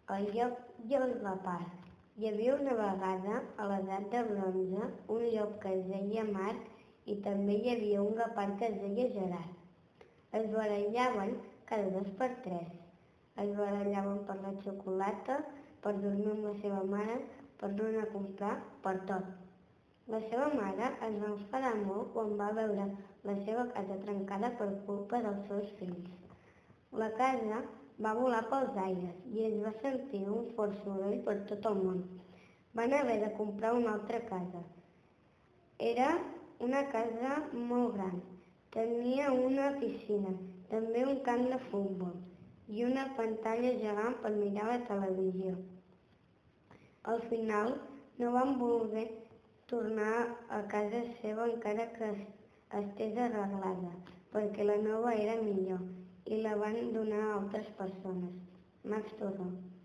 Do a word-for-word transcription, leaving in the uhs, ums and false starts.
El llop i el guepard. Hi havia una vegada, a l'edat de bronze, un llop que es deia Marc i també hi havia un guepard que es deia Gerard. Es barallaven cada dos per tres. Es barallaven per la xocolata, per dormir amb la seva mare, per no anar a comprar, per tot. La seva mare es va enfadar molt quan va veure la seva casa trencada per culpa dels seus fills. La casa va volar pels aires i es va sentir un fort soroll per tot el món. Van haver de comprar una altra casa. Era una casa molt gran. Tenia una piscina, també un camp de futbol i una pantalla gegant per mirar la televisió. Al final no van voler tornar a casa seva encara que estés arreglada, perquè la nova era millor i la van donar a altres persones. Max Torró.